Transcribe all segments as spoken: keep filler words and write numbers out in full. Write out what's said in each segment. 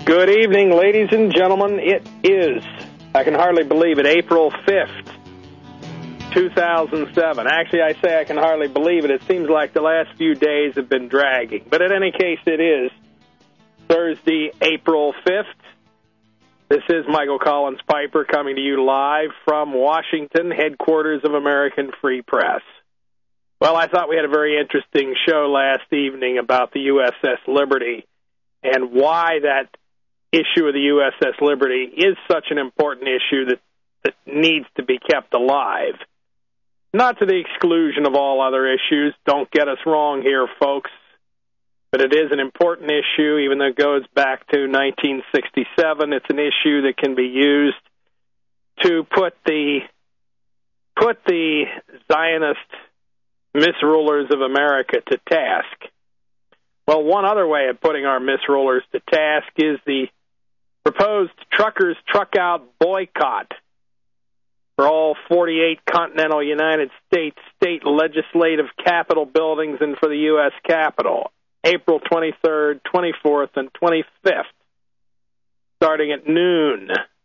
Good evening, ladies and gentlemen. It is, I can hardly believe it, April fifth, two thousand seven. Actually, I say I can hardly believe it. It seems like the last few days have been dragging. But in any case, it is Thursday, April fifth. This is Michael Collins Piper coming to you live from Washington, headquarters of American Free Press. Well, I thought we had a very interesting show last evening about the U S S Liberty and why that issue of the U S S Liberty is such an important issue that, that needs to be kept alive. Not to the exclusion of all other issues. Don't get us wrong here, folks. But it is an important issue, even though it goes back to nineteen sixty-seven. It's an issue that can be used to put the put the Zionist misrulers of America to task. Well, one other way of putting our misrulers to task is the proposed truckers' truck-out boycott for all forty-eight continental United States state legislative capitol buildings and for the U S Capitol, April twenty-third, twenty-fourth, and twenty-fifth, starting at noon.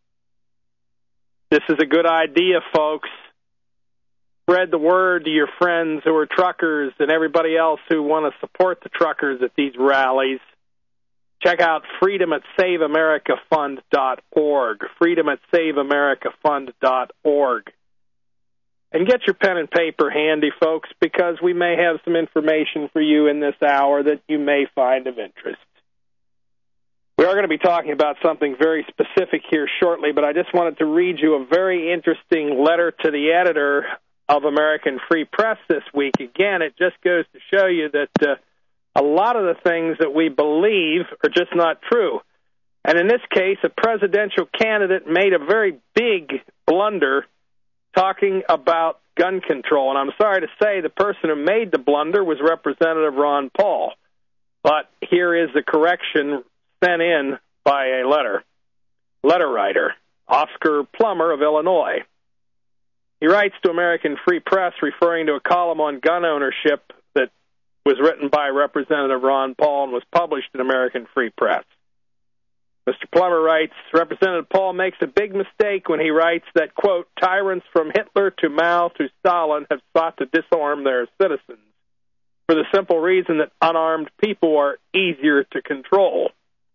This is a good idea, folks. Spread the word to your friends who are truckers and everybody else who want to support the truckers at these rallies. Check out freedom at save america fund dot org, freedom at save america fund dot org. And get your pen and paper handy, folks, because we may have some information for you in this hour that you may find of interest. We are going to be talking about something very specific here shortly, but I just wanted to read you a very interesting letter to the editor of American Free Press this week. Again, it just goes to show you that uh, a lot of the things that we believe are just not true. And in this case, a presidential candidate made a very big blunder talking about gun control. And I'm sorry to say the person who made the blunder was Representative Ron Paul. But here is the correction sent in by a letter, letter writer, Oscar Plummer of Illinois. He writes to American Free Press referring to a column on gun ownership that was written by Representative Ron Paul and was published in American Free Press. Mister Plummer writes, Representative Paul makes a big mistake when he writes that, quote, tyrants from Hitler to Mao to Stalin have sought to disarm their citizens for the simple reason that unarmed people are easier to control.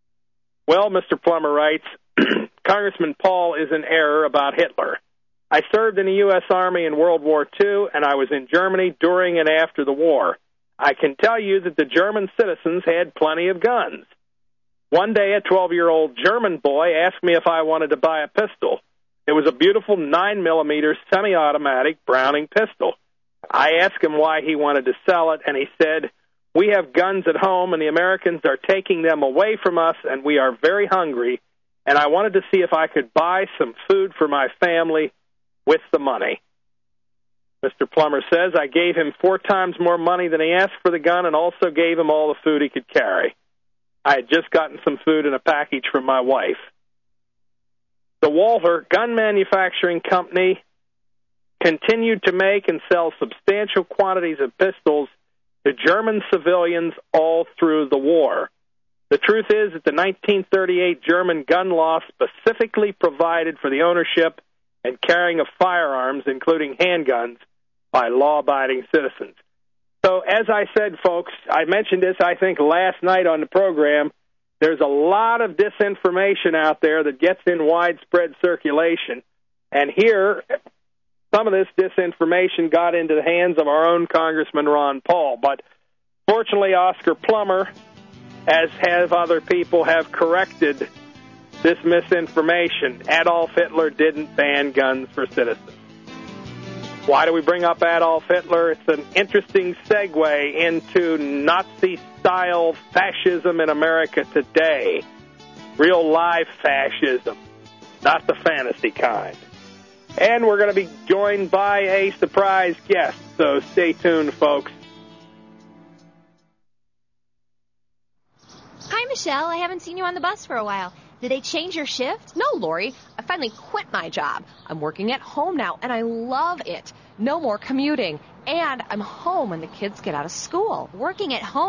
Well, Mister Plummer writes, Congressman Paul is in error about Hitler. I served in the U S Army in World War Two, and I was in Germany during and after the war. I can tell you that the German citizens had plenty of guns. One day, a twelve-year-old German boy asked me if I wanted to buy a pistol. It was a beautiful nine millimeter semi-automatic Browning pistol. I asked him why he wanted to sell it, and he said, we have guns at home, and the Americans are taking them away from us, and we are very hungry, and I wanted to see if I could buy some food for my family with the money. Mister Plummer says, I gave him four times more money than he asked for the gun and also gave him all the food he could carry. I had just gotten some food in a package from my wife. The Walther Gun Manufacturing Company continued to make and sell substantial quantities of pistols to German civilians all through the war. The truth is that the nineteen thirty-eight German gun law specifically provided for the ownership and carrying of firearms, including handguns, by law-abiding citizens. So, as I said, folks, I mentioned this, I think, last night on the program. There's a lot of disinformation out there that gets in widespread circulation. And here, some of this disinformation got into the hands of our own Congressman Ron Paul. But fortunately, Oscar Plummer, as have other people, have corrected this misinformation. Adolf Hitler didn't ban guns for citizens. Why do we bring up Adolf Hitler? It's an interesting segue into Nazi-style fascism in America today. Real live fascism, not the fantasy kind. And we're going to be joined by a surprise guest, so stay tuned, folks. Hi, Michelle. I haven't seen you on the bus for a while. Did they change your shift? No, Lori. I finally quit my job. I'm working at home now, and I love it. No more commuting. And I'm home when the kids get out of school. Working at home?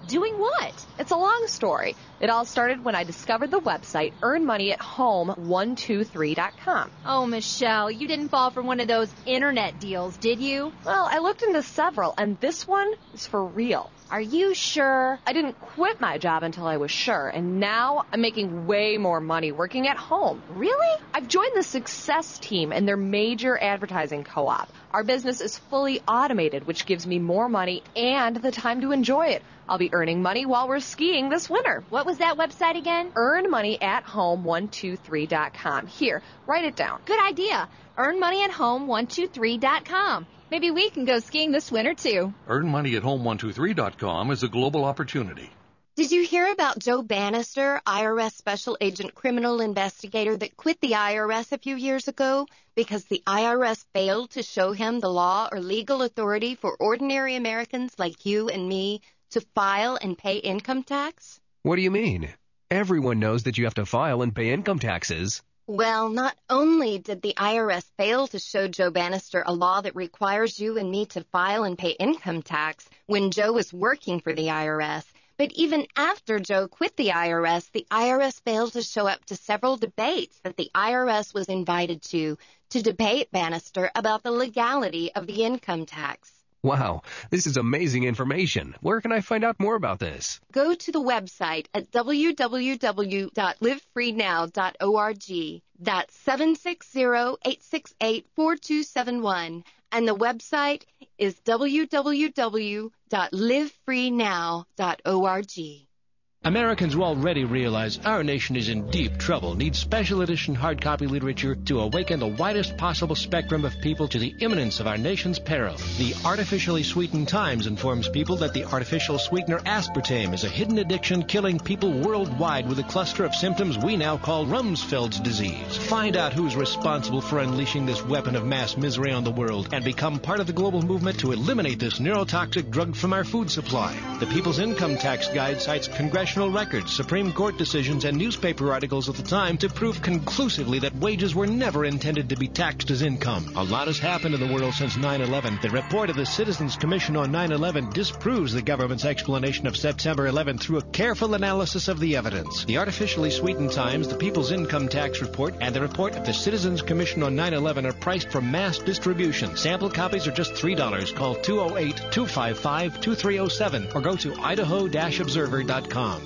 Doing what? It's a long story. It all started when I discovered the website earn money at home one two three dot com. Oh, Michelle, you didn't fall for one of those internet deals, did you? Well, I looked into several, and this one is for real. Are you sure? I didn't quit my job until I was sure, and now I'm making way more money working at home. Really? I've joined the Success Team and their major advertising co-op. Our business is fully automated, which gives me more money and the time to enjoy it. I'll be earning money while we're skiing this winter. What was that website again? earn money at home one two three dot com. Here, write it down. Good idea. earn money at home one two three dot com. Maybe we can go skiing this winter, too. earn money at home one two three dot com is a global opportunity. Did you hear about Joe Bannister, I R S Special Agent Criminal Investigator that quit the I R S a few years ago because the I R S failed to show him the law or legal authority for ordinary Americans like you and me to file and pay income tax? What do you mean? Everyone knows that you have to file and pay income taxes. Well, not only did the I R S fail to show Joe Bannister a law that requires you and me to file and pay income tax when Joe was working for the I R S, but even after Joe quit the I R S, the I R S failed to show up to several debates that the I R S was invited to to debate Bannister about the legality of the income tax. Wow, this is amazing information. Where can I find out more about this? Go to the website at w w w dot live free now dot org. That's seven six zero, eight six eight, four two seven one. And the website is w w w dot live free now dot org. Americans who already realize our nation is in deep trouble need special edition hard copy literature to awaken the widest possible spectrum of people to the imminence of our nation's peril. The Artificially Sweetened Times informs people that the artificial sweetener aspartame is a hidden addiction killing people worldwide with a cluster of symptoms we now call Rumsfeld's disease. Find out who's responsible for unleashing this weapon of mass misery on the world and become part of the global movement to eliminate this neurotoxic drug from our food supply. The People's Income Tax Guide cites congressional records, Supreme Court decisions, and newspaper articles of the time to prove conclusively that wages were never intended to be taxed as income. A lot has happened in the world since nine eleven. The report of the Citizens Commission on nine eleven disproves the government's explanation of September eleventh through a careful analysis of the evidence. The Artificially Sweetened Times, the People's Income Tax Report, and the report of the Citizens Commission on nine eleven are priced for mass distribution. Sample copies are just three dollars. Call two oh eight, two five five, two three oh seven or go to idaho dash observer dot com.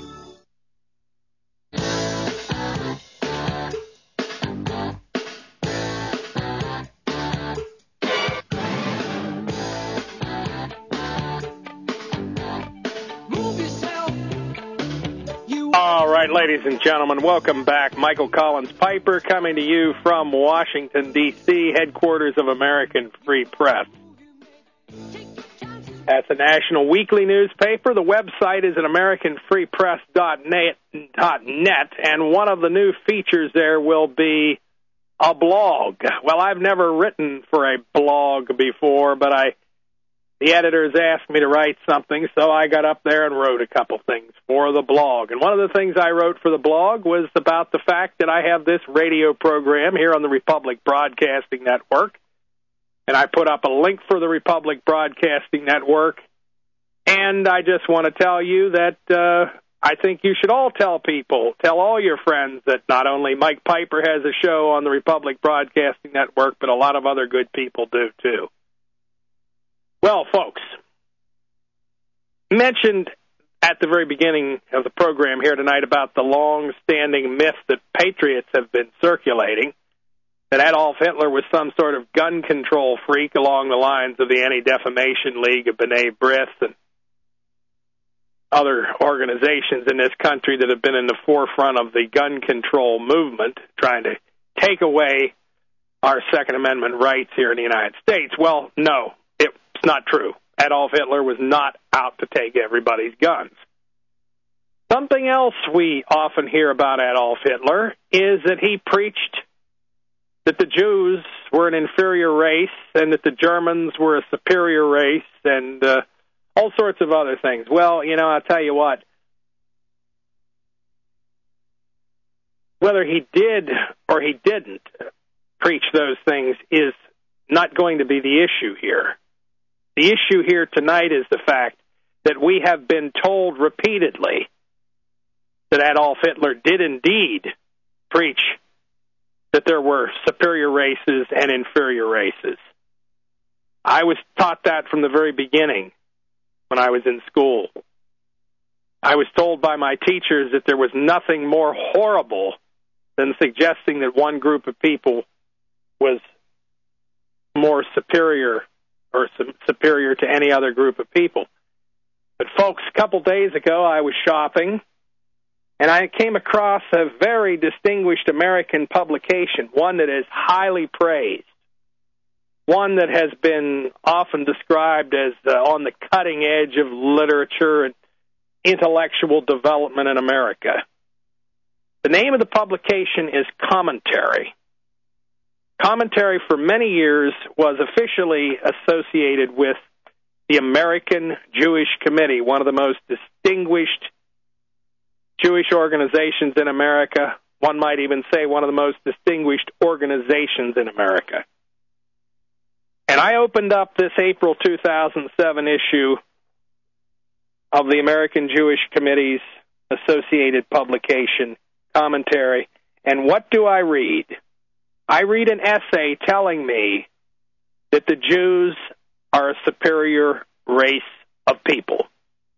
All right, ladies and gentlemen, welcome back. Michael Collins Piper coming to you from Washington, D C, headquarters of American Free Press. That's a national weekly newspaper. The website is at american free press dot net, and one of the new features there will be a blog. Well, I've never written for a blog before, but I the editors asked me to write something, so I got up there and wrote a couple things for the blog. And one of the things I wrote for the blog was about the fact that I have this radio program here on the Republic Broadcasting Network, and I put up a link for the Republic Broadcasting Network, and I just want to tell you that uh, I think you should all tell people, tell all your friends that not only Mike Piper has a show on the Republic Broadcasting Network, but a lot of other good people do, too. Well, folks, mentioned at the very beginning of the program here tonight about the long-standing myth that patriots have been circulating, that Adolf Hitler was some sort of gun control freak along the lines of the Anti-Defamation League of B'nai B'rith and other organizations in this country that have been in the forefront of the gun control movement, trying to take away our Second Amendment rights here in the United States. Well, no. It's not true. Adolf Hitler was not out to take everybody's guns. Something else we often hear about Adolf Hitler is that he preached that the Jews were an inferior race and that the Germans were a superior race and uh, all sorts of other things. Well, you know, I'll tell you what. Whether he did or he didn't preach those things is not going to be the issue here. The issue here tonight is the fact that we have been told repeatedly that Adolf Hitler did indeed preach that there were superior races and inferior races. I was taught that from the very beginning when I was in school. I was told by my teachers that there was nothing more horrible than suggesting that one group of people was more superior or su- superior to any other group of people. But folks, a couple days ago I was shopping, and I came across a very distinguished American publication, one that is highly praised, one that has been often described as uh, on the cutting edge of literature and intellectual development in America. The name of the publication is Commentary. Commentary for many years was officially associated with the American Jewish Committee, one of the most distinguished Jewish organizations in America. One might even say one of the most distinguished organizations in America. And I opened up this April two thousand seven issue of the American Jewish Committee's associated publication, Commentary, and what do I read? I read an essay telling me that the Jews are a superior race of people.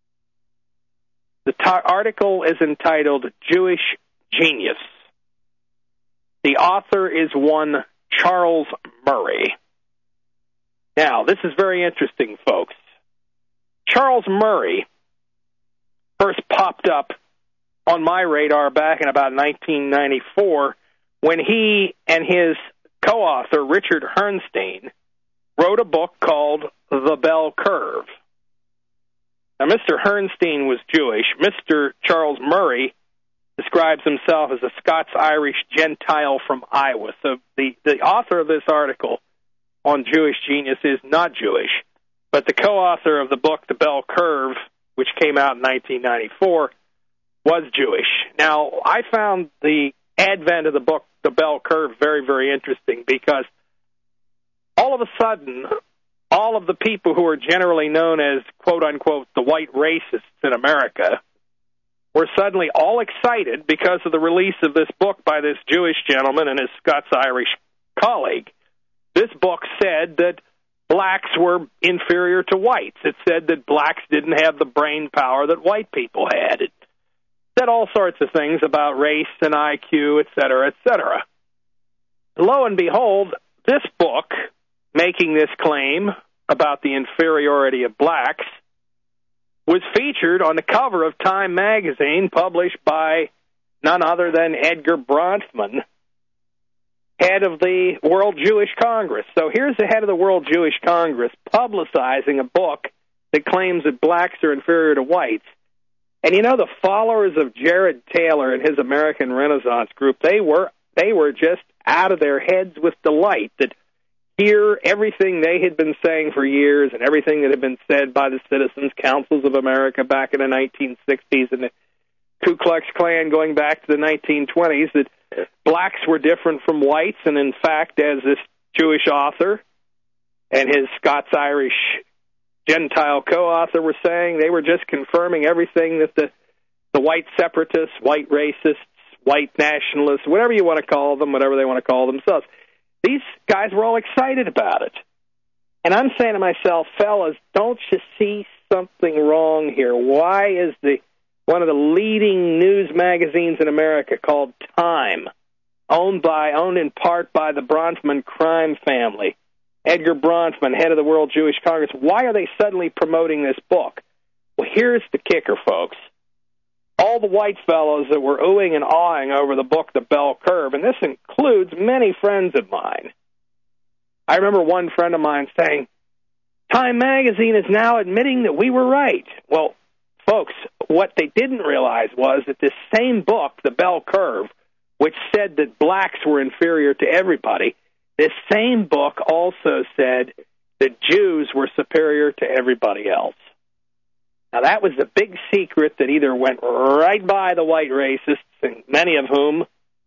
The t- article is entitled Jewish Genius. The author is one Charles Murray. Now, this is very interesting, folks. Charles Murray first popped up on my radar back in about nineteen ninety-four when he and his co-author, Richard Herrnstein, wrote a book called The Bell Curve. Now, Mister Herrnstein was Jewish. Mister Charles Murray describes himself as a Scots-Irish Gentile from Iowa. So the, the author of this article on Jewish Genius is not Jewish, but the co-author of the book, The Bell Curve, which came out in nineteen ninety-four, was Jewish. Now, I found the advent of the book, The Bell Curve, very, very interesting because all of a sudden, all of the people who are generally known as, quote-unquote, the white racists in America were suddenly all excited because of the release of this book by this Jewish gentleman and his Scots-Irish colleague. This book said that blacks were inferior to whites. It said that blacks didn't have the brain power that white people had. It said all sorts of things about race and I Q, et cetera, et cetera. Lo and behold, this book, making this claim about the inferiority of blacks, was featured on the cover of Time magazine, published by none other than Edgar Bronfman, head of the World Jewish Congress. So here's the head of the World Jewish Congress publicizing a book that claims that blacks are inferior to whites. And you know, the followers of Jared Taylor and his American Renaissance group, they were they were just out of their heads with delight that here everything they had been saying for years and everything that had been said by the Citizens Councils of America back in the nineteen sixties and the Ku Klux Klan going back to the nineteen twenties, that blacks were different from whites, and in fact, as this Jewish author and his Scots-Irish Gentile co-author were saying, they were just confirming everything that the, the white separatists, white racists, white nationalists, whatever you want to call them, whatever they want to call themselves, these guys were all excited about it. And I'm saying to myself, fellas, don't you see something wrong here? Why is the one of the leading news magazines in America called Time, owned by, owned in part by the Bronfman crime family, Edgar Bronfman, head of the World Jewish Congress, why are they suddenly promoting this book? Well, here's the kicker, folks. All the white fellows that were oohing and awing over the book, The Bell Curve, and this includes many friends of mine. I remember one friend of mine saying, Time magazine is now admitting that we were right. Well, folks, what they didn't realize was that this same book, The Bell Curve, which said that blacks were inferior to everybody, this same book also said that Jews were superior to everybody else. Now, that was the big secret that either went right by the white racists, and many of whom,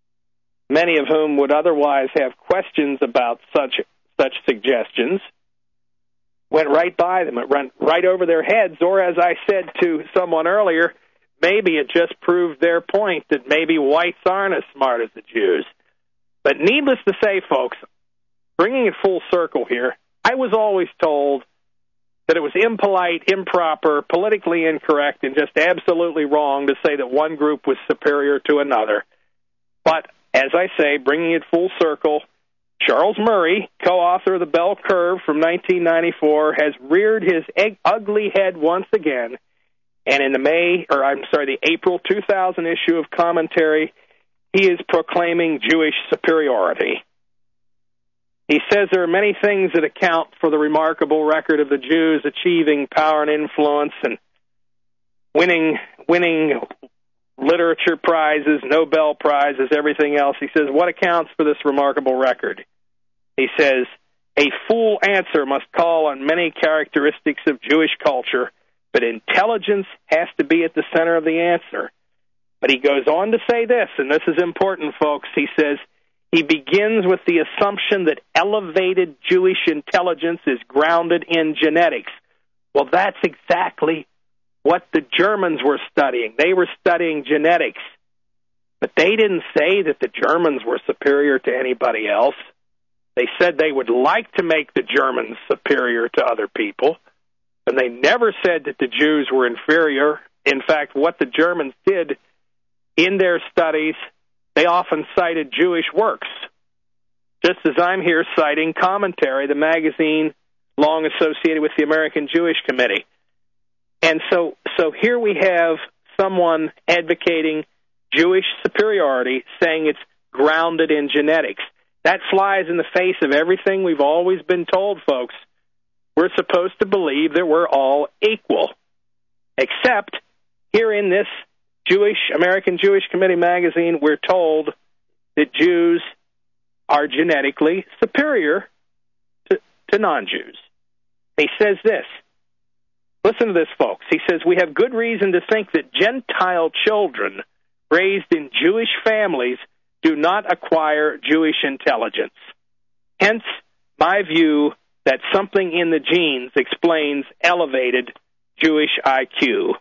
many of whom would otherwise have questions about such such suggestions, went right by them. It went right over their heads. Or, as I said to someone earlier, maybe it just proved their point that maybe whites aren't as smart as the Jews. But needless to say, folks, bringing it full circle here, I was always told that it was impolite, improper, politically incorrect, and just absolutely wrong to say that one group was superior to another. But, as I say, bringing it full circle, Charles Murray, co-author of The Bell Curve from nineteen ninety-four, has reared his egg- ugly head once again, and in the May, or I'm sorry, the April two thousand issue of Commentary, he is proclaiming Jewish superiority. He says there are many things that account for the remarkable record of the Jews achieving power and influence and winning winning literature prizes, Nobel Prizes, everything else. He says, what accounts for this remarkable record? He says, a full answer must call on many characteristics of Jewish culture, but intelligence has to be at the center of the answer. But he goes on to say this, and this is important, folks. He says, he begins with the assumption that elevated Jewish intelligence is grounded in genetics. Well, that's exactly what the Germans were studying. They were studying genetics. But they didn't say that the Germans were superior to anybody else. They said they would like to make the Germans superior to other people. And they never said that the Jews were inferior. In fact, what the Germans did in their studies, they often cited Jewish works, just as I'm here citing Commentary, the magazine long associated with the American Jewish Committee. And so, so here we have someone advocating Jewish superiority, saying it's grounded in genetics. That flies in the face of everything we've always been told, folks. We're supposed to believe that we're all equal, except here in this Jewish American Jewish Committee magazine, we're told that Jews are genetically superior to, to non-Jews. He says this. Listen to this, folks. He says, we have good reason to think that Gentile children raised in Jewish families do not acquire Jewish intelligence. Hence, my view that something in the genes explains elevated Jewish I Q.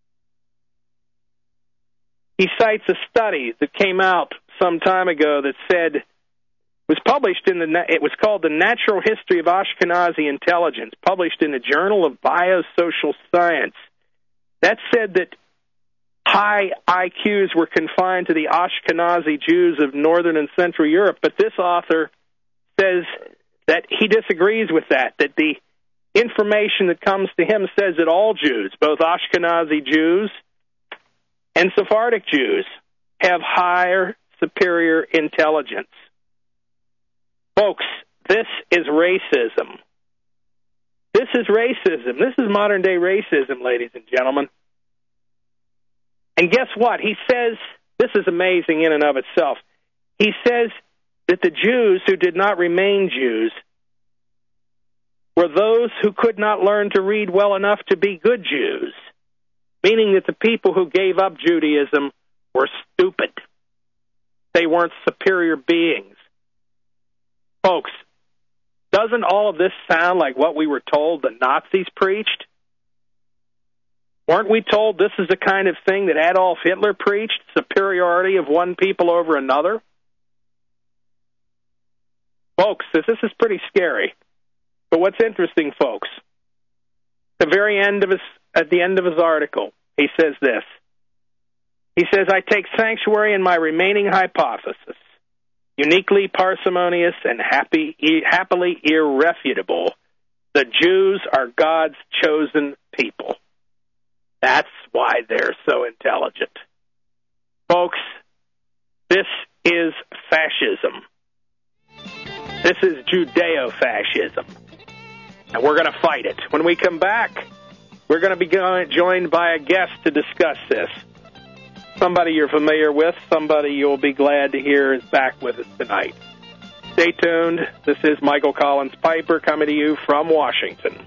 He cites a study that came out some time ago that said, was published in the, it was called The Natural History of Ashkenazi Intelligence, published in the Journal of Biosocial Science. That said that high I Qs were confined to the Ashkenazi Jews of Northern and Central Europe, but this author says that he disagrees with that, that the information that comes to him says that all Jews, both Ashkenazi Jews and Sephardic Jews, have higher, superior intelligence. Folks, this is racism. This is racism. This is modern-day racism, ladies and gentlemen. And guess what? He says, this is amazing in and of itself, he says that the Jews who did not remain Jews were those who could not learn to read well enough to be good Jews, meaning that the people who gave up Judaism were stupid. They weren't superior beings. Folks, doesn't all of this sound like what we were told the Nazis preached? Weren't we told this is the kind of thing that Adolf Hitler preached, superiority of one people over another? Folks, this, this is pretty scary. But what's interesting, folks, the very end of his, at the end of his article, he says this. He says, I take sanctuary in my remaining hypothesis, uniquely parsimonious and happy, happily irrefutable. The Jews are God's chosen people. That's why they're so intelligent. Folks, this is fascism. This is Judeo-fascism. And we're going to fight it. When we come back, we're going to be joined by a guest to discuss this. Somebody you're familiar with, somebody you'll be glad to hear is back with us tonight. Stay tuned. This is Michael Collins Piper coming to you from Washington.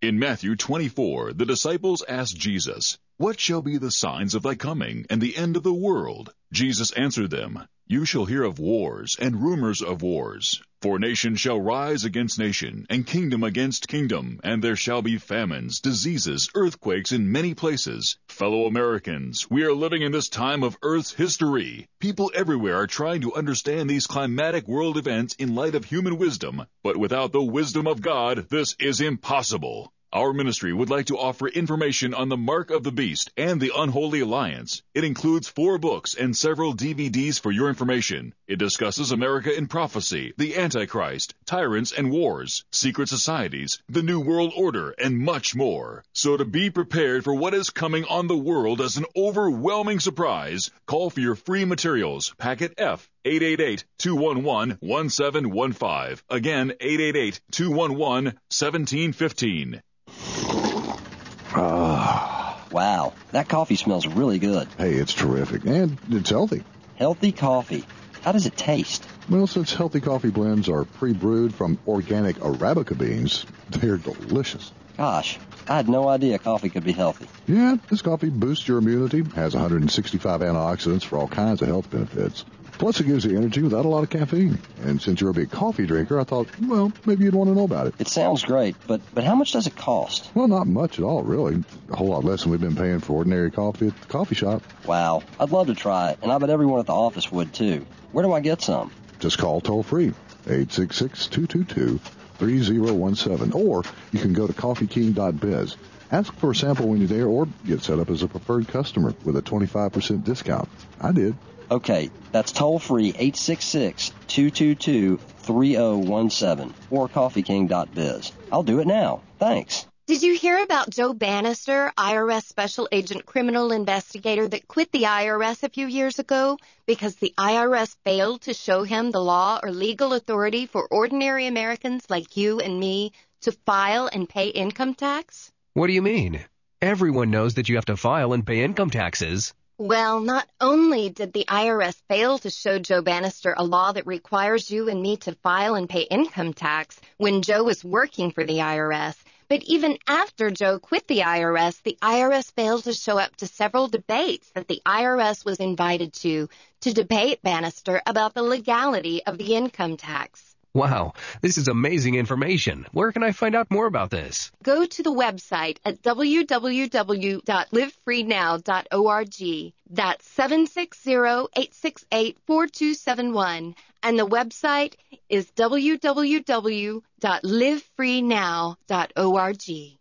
In Matthew twenty-four, the disciples asked Jesus, "What shall be the signs of thy coming and the end of the world?" Jesus answered them, "You shall hear of wars and rumors of wars. For nation shall rise against nation, and kingdom against kingdom, and there shall be famines, diseases, earthquakes in many places. Fellow Americans, we are living in this time of Earth's history. People everywhere are trying to understand these climatic world events in light of human wisdom, but without the wisdom of God, this is impossible. Our ministry would like to offer information on the Mark of the Beast and the Unholy Alliance. It includes four books and several D V Ds for your information. It discusses America in prophecy, the Antichrist, tyrants and wars, secret societies, the New World Order, and much more. So to be prepared for what is coming on the world as an overwhelming surprise, call for your free materials, packet F, eight eight eight, two one one, one seven one five. Again, eight eight eight, two one one, one seven one five. Ah. Wow, that coffee smells really good. Hey, it's terrific, and it's healthy. Healthy coffee. How does it taste? Well, since healthy coffee blends are pre-brewed from organic Arabica beans, they're delicious. Gosh, I had no idea coffee could be healthy. Yeah, this coffee boosts your immunity, has one hundred sixty-five antioxidants for all kinds of health benefits. Plus, it gives you energy without a lot of caffeine. And since you're a big coffee drinker, I thought, well, maybe you'd want to know about it. It sounds great, but, but how much does it cost? Well, not much at all, really. A whole lot less than we've been paying for ordinary coffee at the coffee shop. Wow, I'd love to try it, and I bet everyone at the office would, too. Where do I get some? Just call toll-free, eight six six, two two two, three zero one seven, or you can go to coffee king dot biz. Ask for a sample when you're there, or get set up as a preferred customer with a twenty-five percent discount. I did. Okay, that's toll-free, eight six six, two two two, three zero one seven, or coffee king dot biz. I'll do it now. Thanks. Did you hear about Joe Bannister, I R S Special Agent Criminal Investigator that quit the I R S a few years ago because the I R S failed to show him the law or legal authority for ordinary Americans like you and me to file and pay income tax? What do you mean? Everyone knows that you have to file and pay income taxes. Well, not only did the I R S fail to show Joe Bannister a law that requires you and me to file and pay income tax when Joe was working for the I R S, but even after Joe quit the I R S, the I R S failed to show up to several debates that the I R S was invited to, to debate Bannister about the legality of the income tax. Wow, this is amazing information. Where can I find out more about this? Go to the website at w w w dot live free now dot org. That's seven six zero, eight six eight, four two seven one. And the website is w w w dot live free now dot org.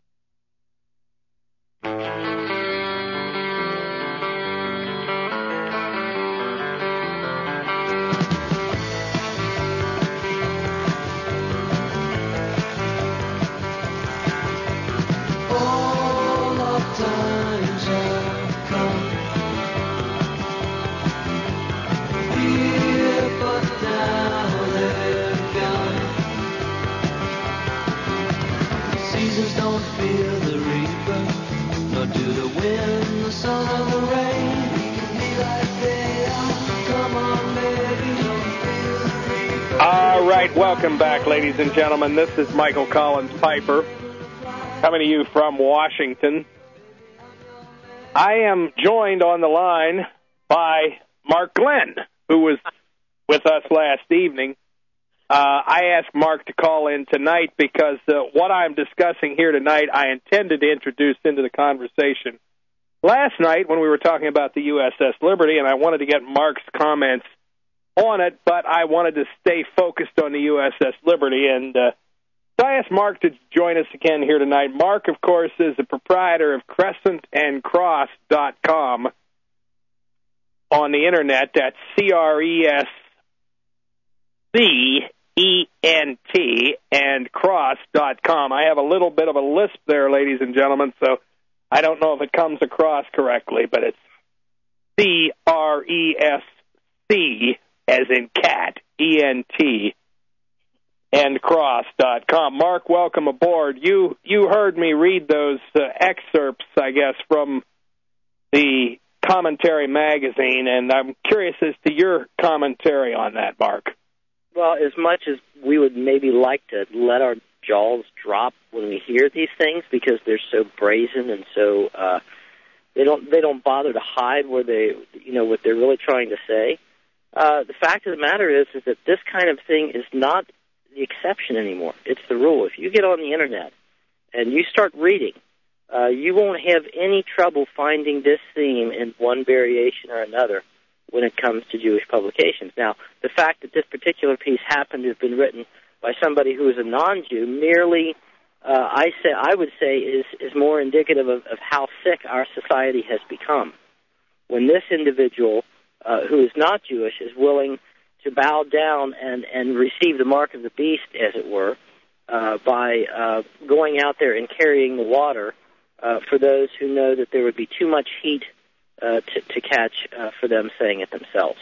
All right, welcome back, ladies and gentlemen. This is Michael Collins Piper, coming to you from Washington. I am joined on the line by Mark Glenn, who was with us last evening. Uh, I asked Mark to call in tonight because uh, what I'm discussing here tonight I intended to introduce into the conversation last night when we were talking about the U S S Liberty, and I wanted to get Mark's comments on it, but I wanted to stay focused on the U S S Liberty, and uh, so I asked Mark to join us again here tonight. Mark, of course, is the proprietor of crescent and cross dot com on the Internet. That's C R E S C E N T and cross dot com. I have a little bit of a lisp there, ladies and gentlemen, so I don't know if it comes across correctly, but it's C R E S C as in cat, E N T, and cross dot com. Mark, welcome aboard. You you heard me read those uh, excerpts, I guess, from the Commentary magazine, and I'm curious as to your commentary on that, Mark. Well, as much as we would maybe like to let our jaws drop when we hear these things because they're so brazen and so uh, they don't they don't bother to hide where they you know what they're really trying to say. Uh, the fact of the matter is is that this kind of thing is not the exception anymore. It's the rule. If you get on the internet and you start reading, uh, you won't have any trouble finding this theme in one variation or another when it comes to Jewish publications. Now, the fact that this particular piece happened to have been written by somebody who is a non-Jew merely, uh, I say, I would say, is, is more indicative of, of how sick our society has become. When this individual, uh, who is not Jewish, is willing to bow down and, and receive the mark of the beast, as it were, uh, by uh, going out there and carrying the water uh, for those who know that there would be too much heat uh, to, to catch uh, for them saying it themselves.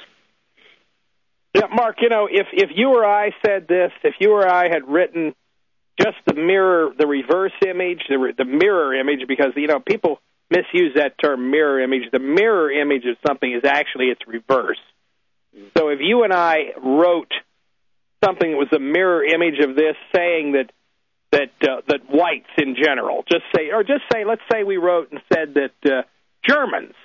Yeah, Mark, you know, if, if you or I said this, if you or I had written just the mirror, the reverse image, the, the mirror image, because, you know, people misuse that term mirror image. The mirror image of something is actually its reverse. So if you and I wrote something that was a mirror image of this, saying that that uh, that whites in general, just say, or just say, let's say we wrote and said that uh, Germans,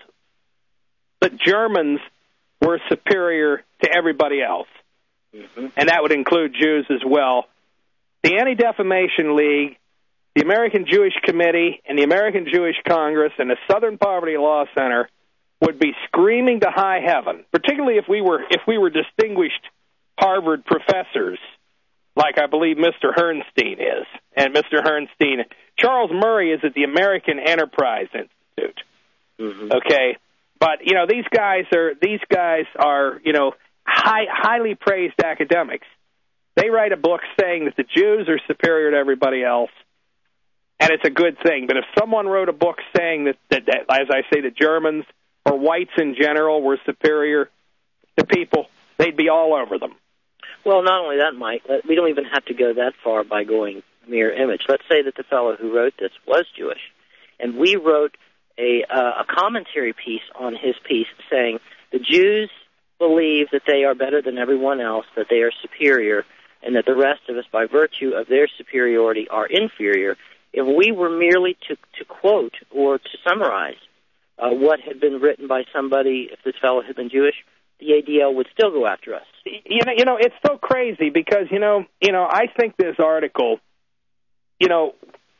that Germans were superior to everybody else, mm-hmm. and that would include Jews as well. The Anti-Defamation League, the American Jewish Committee, and the American Jewish Congress, and the Southern Poverty Law Center would be screaming to high heaven, particularly if we were if we were distinguished Harvard professors, like I believe Mister Herrnstein is. And Mister Herrnstein, Charles Murray is at the American Enterprise Institute. Mm-hmm. Okay, but you know these guys are these guys are you know high, highly praised academics. They write a book saying that the Jews are superior to everybody else, and it's a good thing. But if someone wrote a book saying that, that, that as I say, the Germans or whites in general were superior to people, they'd be all over them. Well, not only that, Mike, we don't even have to go that far by going mirror image. Let's say that the fellow who wrote this was Jewish, and we wrote a, uh, a commentary piece on his piece saying the Jews believe that they are better than everyone else, that they are superior, and that the rest of us, by virtue of their superiority, are inferior. If we were merely to, to quote or to summarize uh, what had been written by somebody, if this fellow had been Jewish, the A D L would still go after us. You know, you know, it's so crazy because, you know, you know, I think this article, you know,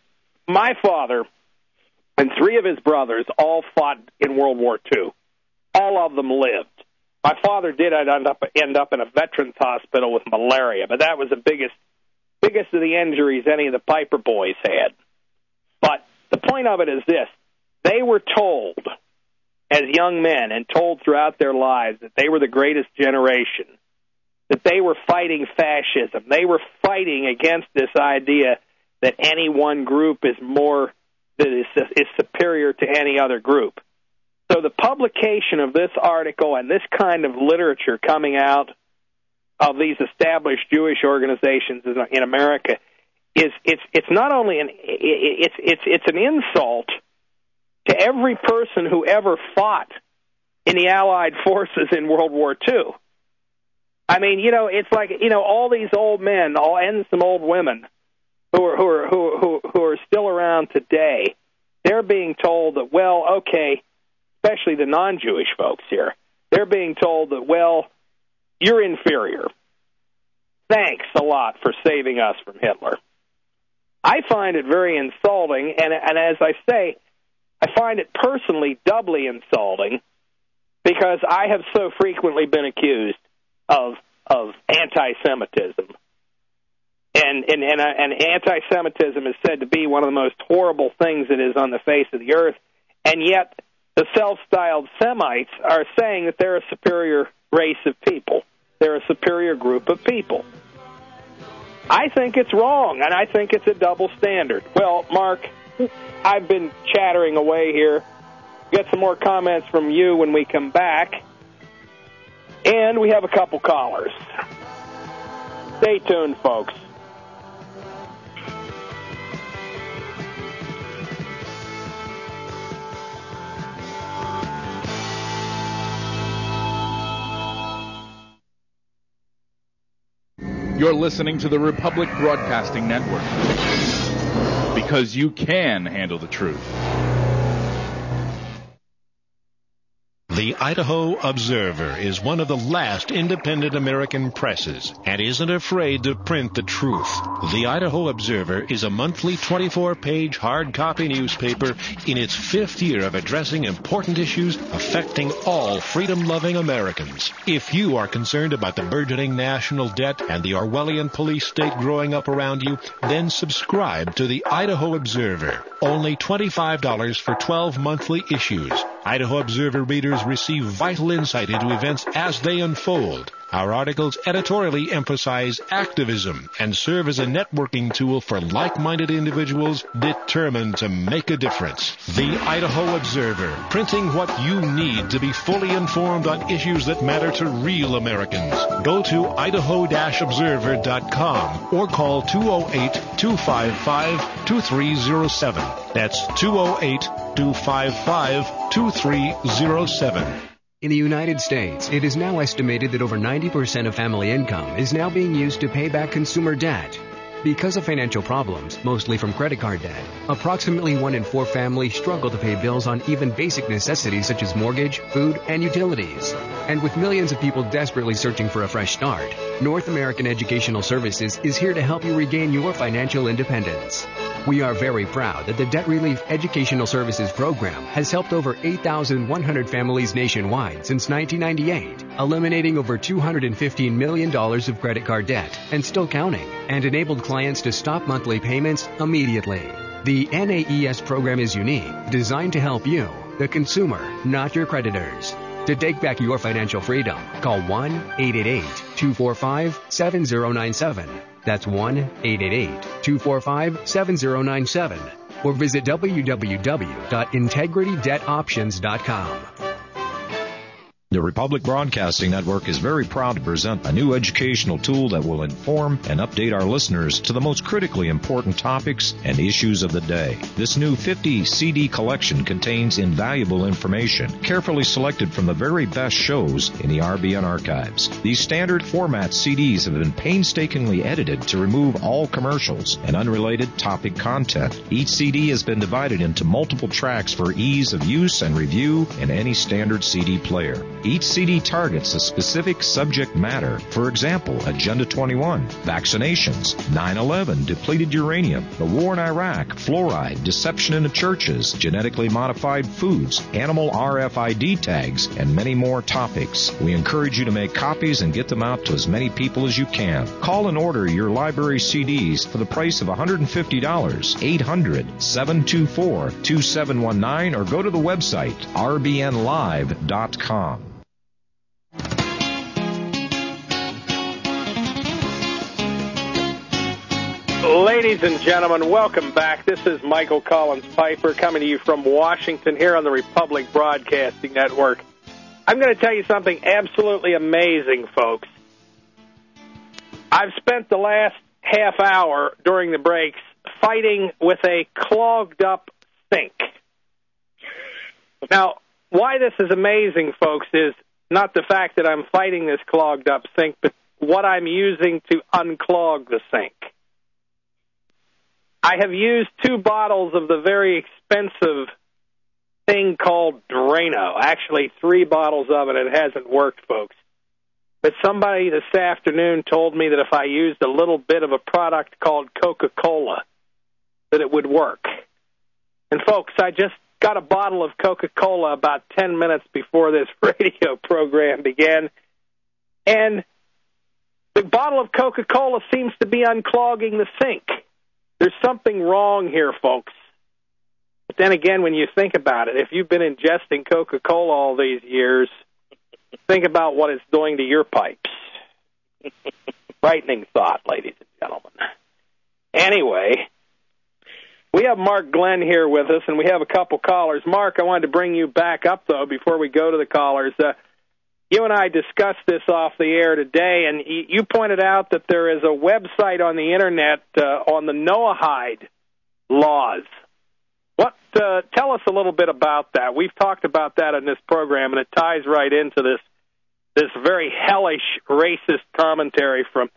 my father and three of his brothers all fought in World War Two. All of them lived. My father did end up end up in a veterans hospital with malaria, but that was the biggest biggest of the injuries any of the Piper boys had. But the point of it is this. They were told as young men and told throughout their lives that they were the greatest generation, that they were fighting fascism. They were fighting against this idea that any one group is more that is, is superior to any other group. So the publication of this article and this kind of literature coming out of these established Jewish organizations in America is it's it's not only an it's it's it's an insult to every person who ever fought in the Allied forces in World War Two. I mean, you know, it's like, you know, all these old men, all and some old women who are who are who who, who are still around today. They're being told that, well, okay, especially the non-Jewish folks here, they're being told that, well, you're inferior. Thanks a lot for saving us from Hitler. I find it very insulting, and and as I say, I find it personally doubly insulting because I have so frequently been accused of of anti-Semitism. And and and, uh, and anti-Semitism is said to be one of the most horrible things that is on the face of the earth, and yet the self-styled Semites are saying that they're a superior race of people. They're a superior group of people. I think it's wrong, and I think it's a double standard. Well, Mark, I've been chattering away here. Get some more comments from you when we come back. And we have a couple callers. Stay tuned, folks. You're listening to the Republic Broadcasting Network, because you can handle the truth. The Idaho Observer is one of the last independent American presses and isn't afraid to print the truth. The Idaho Observer is a monthly twenty-four page hard copy newspaper in its fifth year of addressing important issues affecting all freedom-loving Americans. If you are concerned about the burgeoning national debt and the Orwellian police state growing up around you, then subscribe to the Idaho Observer. Only twenty-five dollars for twelve monthly issues. Idaho Observer readers receive vital insight into events as they unfold. Our articles editorially emphasize activism and serve as a networking tool for like-minded individuals determined to make a difference. The Idaho Observer, printing what you need to be fully informed on issues that matter to real Americans. Go to idaho dash observer dot com or call two oh eight, two five five, two three oh seven. That's two oh eight, two five five, two three oh seven. In the United States, it is now estimated that over ninety percent of family income is now being used to pay back consumer debt. Because of financial problems, mostly from credit card debt, approximately one in four families struggle to pay bills on even basic necessities such as mortgage, food, and utilities. And with millions of people desperately searching for a fresh start, North American Educational Services is here to help you regain your financial independence. We are very proud that the Debt Relief Educational Services Program has helped over eight thousand one hundred families nationwide since nineteen ninety-eight, eliminating over two hundred fifteen million dollars of credit card debt and still counting, and enabled clients to stop monthly payments immediately. The N A E S program is unique, designed to help you, the consumer, not your creditors. To take back your financial freedom, call one eight eight eight, two four five, seven zero nine seven. That's one eight eight eight, two four five, seven zero nine seven. Or visit w w w dot integrity debt options dot com. The Republic Broadcasting Network is very proud to present a new educational tool that will inform and update our listeners to the most critically important topics and issues of the day. This new fifty C D collection contains invaluable information, carefully selected from the very best shows in the R B N archives. These standard format C Ds have been painstakingly edited to remove all commercials and unrelated topic content. Each C D has been divided into multiple tracks for ease of use and review in any standard C D player. Each C D targets a specific subject matter. For example, Agenda twenty-one, vaccinations, nine eleven, depleted uranium, the war in Iraq, fluoride, deception in the churches, genetically modified foods, animal R F I D tags, and many more topics. We encourage you to make copies and get them out to as many people as you can. Call and order your library C Ds for the price of one hundred fifty dollars, eight hundred, seven two four, two seven one nine, or go to the website r b n live dot com. Ladies and gentlemen, welcome back. This is Michael Collins Piper coming to you from Washington here on the Republic Broadcasting Network. I'm going to tell you something absolutely amazing, folks. I've spent the last half hour during the breaks fighting with a clogged up sink. Now, why this is amazing, folks, is not the fact that I'm fighting this clogged up sink, but what I'm using to unclog the sink. I have used two bottles of the very expensive thing called Drano. Actually, three bottles of it. It hasn't worked, folks. But somebody this afternoon told me that if I used a little bit of a product called Coca-Cola, that it would work. And, folks, I just got a bottle of Coca-Cola about ten minutes before this radio program began, and the bottle of Coca-Cola seems to be unclogging the sink. There's something wrong here, folks. But then again, when you think about it, if you've been ingesting Coca-Cola all these years, think about what it's doing to your pipes. Frightening thought, ladies and gentlemen. Anyway, we have Mark Glenn here with us, and we have a couple callers. Mark, I wanted to bring you back up, though, before we go to the callers. Uh, you and I discussed this off the air today, and you pointed out that there is a website on the Internet uh, on the Noahide laws. What? Uh, tell us a little bit about that. We've talked about that in this program, and it ties right into this this very hellish racist commentary from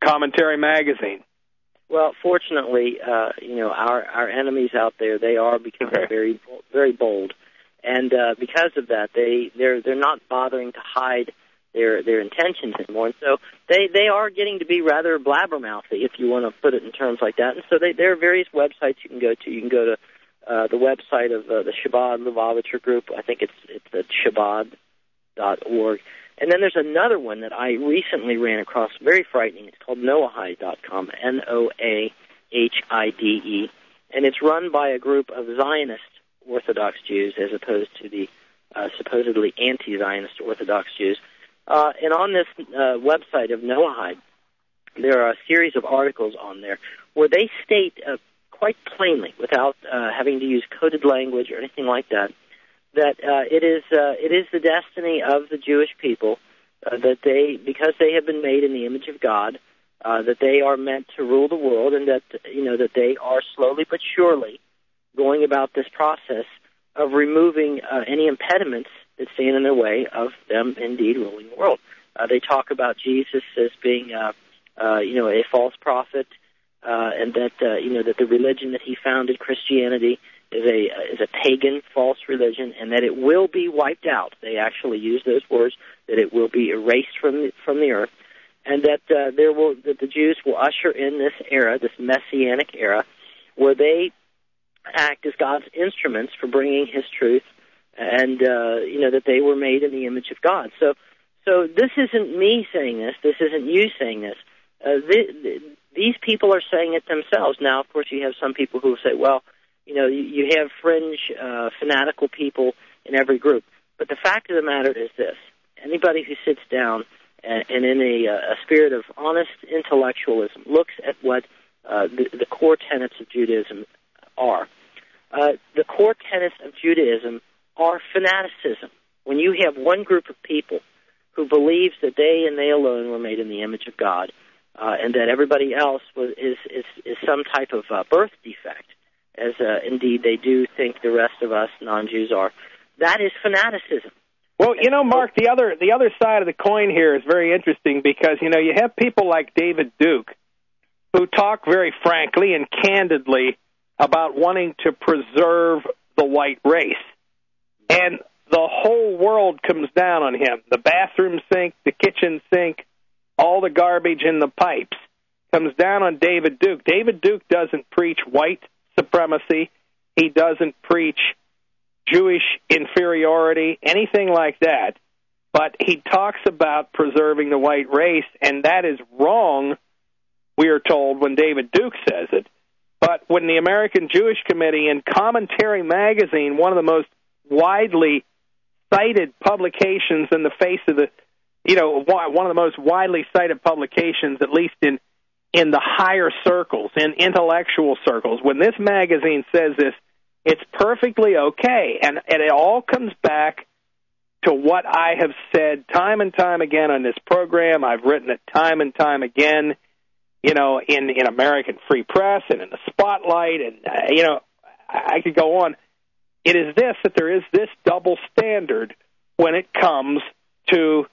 Commentary Magazine. Well, fortunately, uh, you know, our, our enemies out there, they are becoming okay. very very bold. And uh, because of that, they, they're they're not bothering to hide their their intentions anymore. And so they, they are getting to be rather blabbermouthy, if you want to put it in terms like that. And so they, there are various websites you can go to. You can go to uh, the website of uh, the Chabad Lubavitcher Group. I think it's it's at chabad dot org. And then there's another one that I recently ran across, very frightening. It's called Noahide dot com, N O A H I D E. And it's run by a group of Zionist Orthodox Jews as opposed to the uh, supposedly anti-Zionist Orthodox Jews. Uh, and on this uh, website of Noahide, there are a series of articles on there where they state uh, quite plainly, without uh, having to use coded language or anything like that, that uh, it is uh, it is the destiny of the Jewish people uh, that they, because they have been made in the image of God, uh, that they are meant to rule the world, and that you know that they are slowly but surely going about this process of removing uh, any impediments that stand in their way of them indeed ruling the world. Uh, they talk about Jesus as being uh, uh, you know a false prophet, uh, and that uh, you know that the religion that he founded, Christianity, is a is a pagan false religion, and that it will be wiped out. They actually use those words, that it will be erased from the, from the earth, and that uh, there will that the Jews will usher in this era, this messianic era, where they act as God's instruments for bringing His truth, and uh, you know that they were made in the image of God. So, so this isn't me saying this. This isn't you saying this. Uh, th- th- these people are saying it themselves. Now, of course, you have some people who say, well, you know, you, you have fringe, uh, fanatical people in every group. But the fact of the matter is this. Anybody who sits down and, and in a, a spirit of honest intellectualism looks at what uh, the, the core tenets of Judaism are. Uh, the core tenets of Judaism are fanaticism. When you have one group of people who believes that they and they alone were made in the image of God, uh, and that everybody else was, is, is, is some type of uh, birth defect, as uh, indeed they do think the rest of us non-Jews are. That is fanaticism. Well, you know, Mark, the other the other side of the coin here is very interesting because, you know, you have people like David Duke who talk very frankly and candidly about wanting to preserve the white race. And the whole world comes down on him. The bathroom sink, the kitchen sink, all the garbage in the pipes comes down on David Duke. David Duke doesn't preach white supremacy. He doesn't preach Jewish inferiority, anything like that. But he talks about preserving the white race, and that is wrong, we are told, when David Duke says it. But when the American Jewish Committee in Commentary Magazine, one of the most widely cited publications in the face of the, you know, one of the most widely cited publications, at least in in the higher circles, in intellectual circles, when this magazine says this, it's perfectly okay. And, and it all comes back to what I have said time and time again on this program. I've written it time and time again, you know, in, in American Free Press and in the Spotlight, and, uh, you know, I, I could go on. It is this, that there is this double standard when it comes to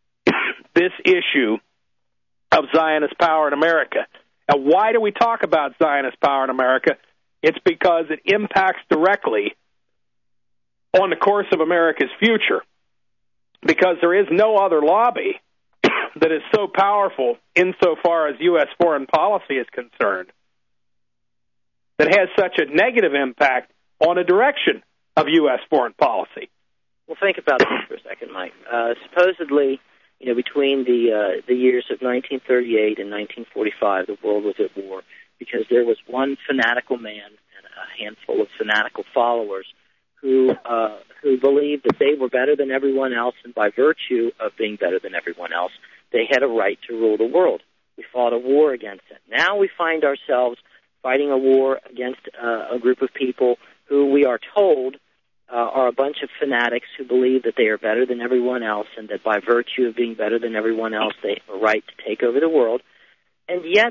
this issue of Zionist power in America. And why do we talk about Zionist power in America? It's because it impacts directly on the course of America's future. Because there is no other lobby that is so powerful insofar as U S foreign policy is concerned that has such a negative impact on a direction of U S foreign policy. Well, think about this for a second, Mike. Uh, supposedly, you know, between the uh, the years of nineteen thirty-eight and nineteen forty-five, the world was at war because there was one fanatical man and a handful of fanatical followers who uh, who believed that they were better than everyone else, and by virtue of being better than everyone else, they had a right to rule the world. We fought a war against it. Now we find ourselves fighting a war against uh, a group of people who we are told uh, are a bunch of fanatics who believe that they are better than everyone else, and that by virtue of being better than everyone else, they have a right to take over the world. And yet,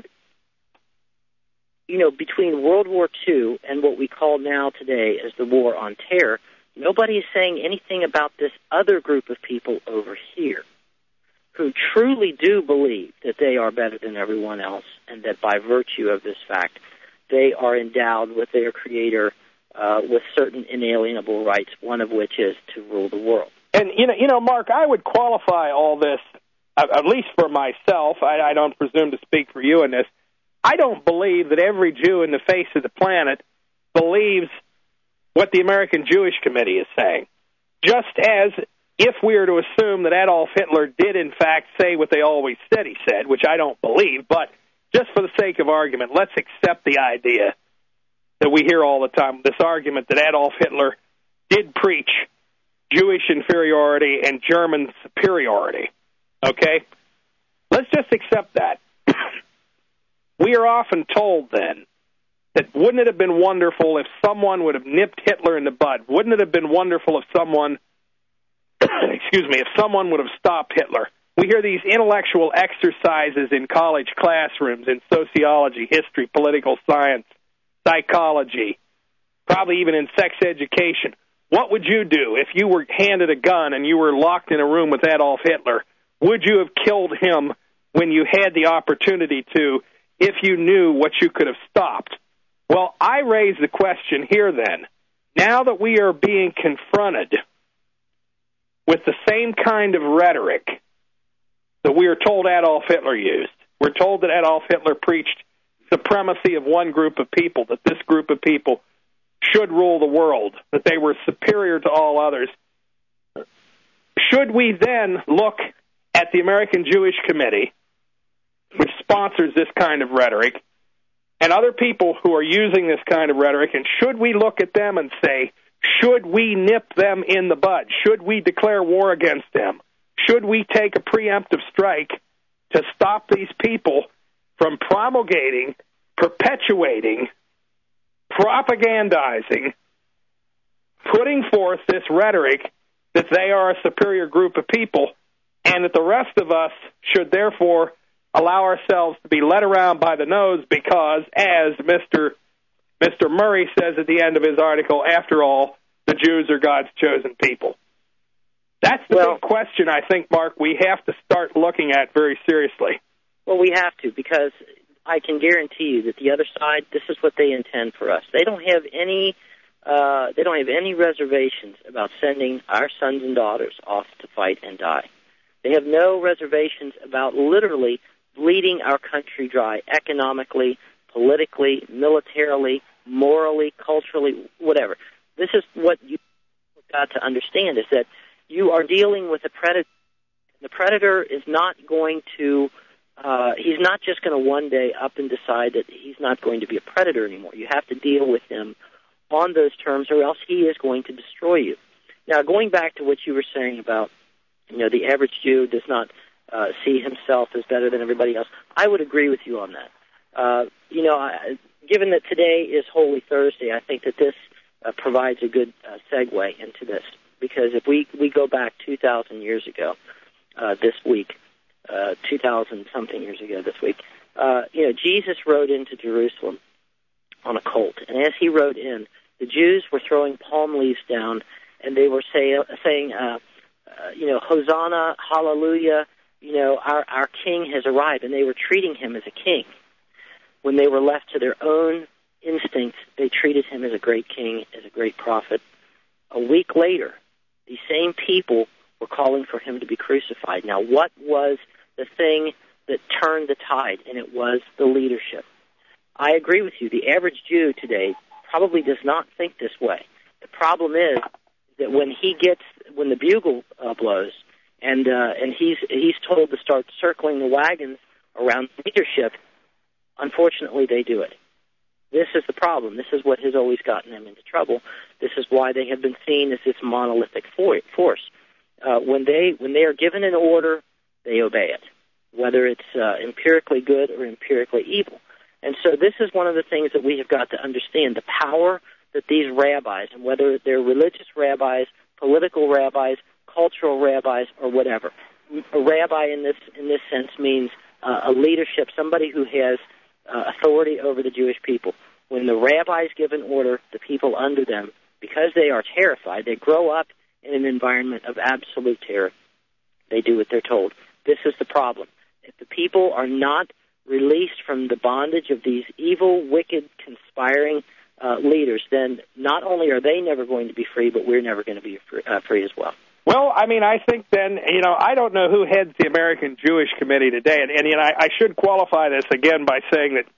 you know, between World War Two and what we call now today as the War on Terror, nobody is saying anything about this other group of people over here who truly do believe that they are better than everyone else, and that by virtue of this fact, they are endowed with their Creator uh, with certain inalienable rights, one of which is to rule the world. And, you know, you know, Mark, I would qualify all this, at least for myself. I, I don't presume to speak for you in this. I don't believe that every Jew in the face of the planet believes what the American Jewish Committee is saying. Just as if we are to assume that Adolf Hitler did, in fact, say what they always said he said, which I don't believe, but just for the sake of argument, let's accept the idea that we hear all the time, this argument that Adolf Hitler did preach Jewish inferiority and German superiority. Okay? Let's just accept that. We are often told then that wouldn't it have been wonderful if someone would have nipped Hitler in the bud? Wouldn't it have been wonderful if someone, excuse me, if someone would have stopped Hitler? We hear these intellectual exercises in college classrooms in sociology, history, political science, psychology, probably even in sex education. What would you do if you were handed a gun and you were locked in a room with Adolf Hitler? Would you have killed him when you had the opportunity to, if you knew what you could have stopped? Well, I raise the question here then. Now that we are being confronted with the same kind of rhetoric that we are told Adolf Hitler used, we're told that Adolf Hitler preached supremacy of one group of people, that this group of people should rule the world, that they were superior to all others. Should we then look at the American Jewish Committee, which sponsors this kind of rhetoric, and other people who are using this kind of rhetoric, and should we look at them and say, should we nip them in the bud? Should we declare war against them? Should we take a preemptive strike to stop these people from promulgating, perpetuating, propagandizing, putting forth this rhetoric that they are a superior group of people, and that the rest of us should therefore allow ourselves to be led around by the nose because, as Mister Mister Murray says at the end of his article, after all, the Jews are God's chosen people. That's the well, big question, I think, Mark, we have to start looking at very seriously. Well, we have to, because I can guarantee you that the other side, this is what they intend for us. They don't have any uh, they don't have any reservations about sending our sons and daughters off to fight and die. They have no reservations about literally bleeding our country dry economically, politically, militarily, morally, culturally, whatever. This is what you've got to understand, is that you are dealing with a predator. The predator is not going to, uh, he's not just going to one day up and decide that he's not going to be a predator anymore. You have to deal with him on those terms, or else he is going to destroy you. Now, going back to what you were saying about, you know, the average Jew does not uh, see himself as better than everybody else, I would agree with you on that. Uh, you know, I, given that today is Holy Thursday, I think that this uh, provides a good uh, segue into this. Because if we, we go back two thousand years ago, uh, this week, uh, two thousand something years ago this week, uh, you know, Jesus rode into Jerusalem on a colt. And as he rode in, the Jews were throwing palm leaves down, and they were say, saying, uh, uh, you know, Hosanna, hallelujah, you know, our, our king has arrived. And they were treating him as a king. When they were left to their own instincts, they treated him as a great king, as a great prophet. A week later, these same people were calling for him to be crucified. Now, what was the thing that turned the tide? And it was the leadership. I agree with you. The average Jew today probably does not think this way. The problem is that when he gets, when the bugle uh, blows, and uh, and he's he's told to start circling the wagons around leadership, unfortunately, they do it. This is the problem. This is what has always gotten them into trouble. This is why they have been seen as this monolithic force. Uh, when they when they are given an order, they obey it, whether it's uh, empirically good or empirically evil. And so this is one of the things that we have got to understand, the power that these rabbis, and whether they're religious rabbis, political rabbis, cultural rabbis, or whatever. A rabbi in this in this sense means uh, a leadership, somebody who has Uh, authority over the Jewish people. When the rabbis give an order, the people under them, because they are terrified, they grow up in an environment of absolute terror. They do what they're told this is the problem. If the people are not released from the bondage of these evil, wicked, conspiring uh, leaders, then not only are they never going to be free, but we're never going to be free, uh, free as well. Well, I mean, I think then, you know, I don't know who heads the American Jewish Committee today, and, and you know, I, I should qualify this again by saying that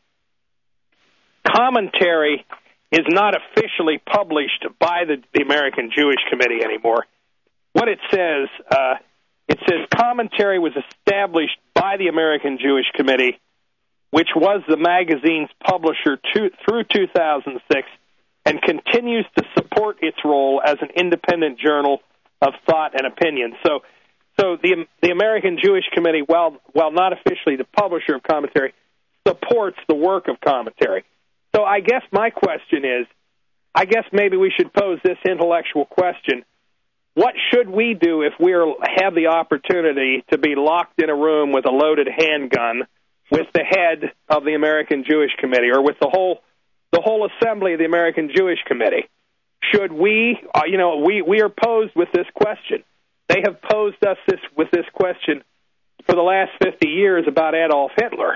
commentary is not officially published by the, the American Jewish Committee anymore. What it says, uh, it says commentary was established by the American Jewish Committee, which was the magazine's publisher to, through two thousand six, and continues to support its role as an independent journal of thought and opinion. So, so the the American Jewish Committee, while while not officially the publisher of commentary, supports the work of commentary. So I guess my question is, I guess maybe we should pose this intellectual question: what should we do if we have the opportunity to be locked in a room with a loaded handgun with the head of the American Jewish Committee, or with the whole the whole assembly of the American Jewish Committee? Should we, uh, you know, we, we are posed with this question. They have posed us this with this question for the last fifty years about Adolf Hitler.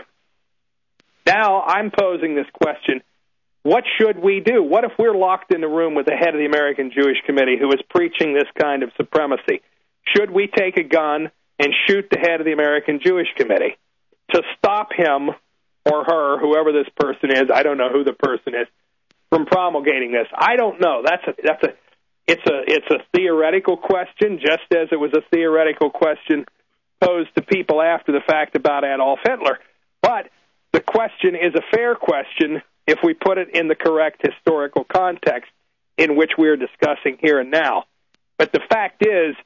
Now I'm posing this question: what should we do? What if we're locked in the room with the head of the American Jewish Committee who is preaching this kind of supremacy? Should we take a gun and shoot the head of the American Jewish Committee to stop him or her, whoever this person is? I don't know who the person is, from promulgating this. I don't know. That's a that's a it's a it's a theoretical question, just as it was a theoretical question posed to people after the fact about Adolf Hitler. But the question is a fair question if we put it in the correct historical context in which we're discussing here and now. But the fact is,